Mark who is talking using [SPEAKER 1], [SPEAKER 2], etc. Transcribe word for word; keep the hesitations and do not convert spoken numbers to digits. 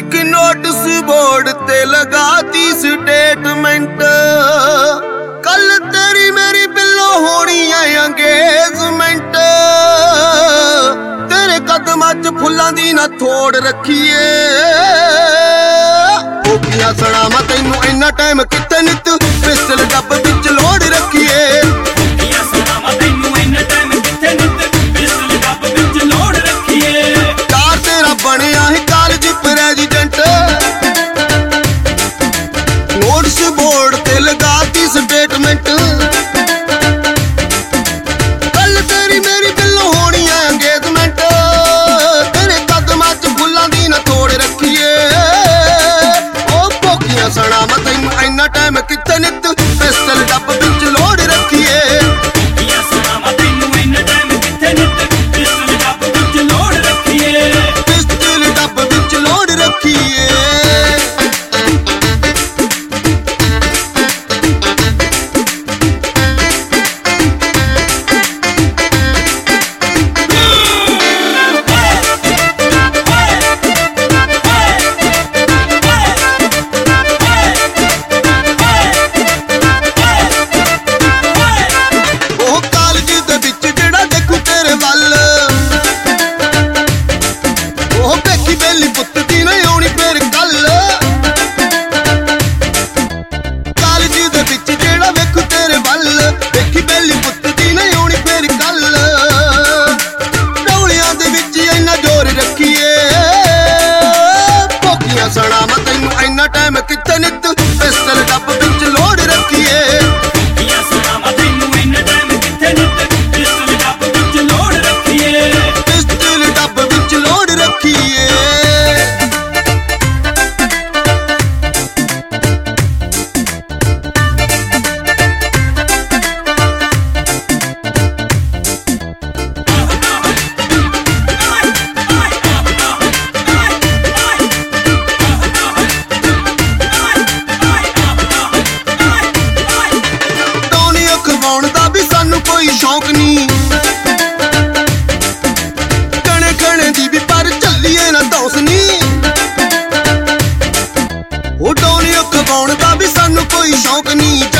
[SPEAKER 1] एक notice board ते लगाती स्टेटमेंट, कल तेरी मेरी बिल्लो होनी है अंगेजमेंट। तेरे कदमां च फुल्लां दी ना थोड़ रखीए, ओकियां सड़ावां तैनू इन्ना टाइम कित्थे नित, पिस्टल डब्ब विच लोड़ रखीए। चार तेरा बनिया ही कॉलेज प्रेजिडेंट, नोटिस बोर्ड ते लगाती स्टेटमेंट, कल तेरी मेरी बिल्लो होनी है अंगेजमेंट। तेरे कदमां च फुल्लां दी ना थोड़ रखीए, ओ भोकियां सड़ावां तैनू इन्ना टाइम कित्थे नित, पिस्टल डब्ब विच लोड़ रखीए। पिस्टल डब्ब विच लोड़ रखीए। सड़ावां तैनू इन्ना टाइम कित्थे नित, पिस्टल डब्ब विच लोड़ रखीए। पिस्टल डब्ब विच लोड़ रखीए। कोई शौक नहीं कणे कणे दी भी पर चलिए ना दौसनी, वो डोलियों खवाउण दा भी सानू कोई शौक नहीं।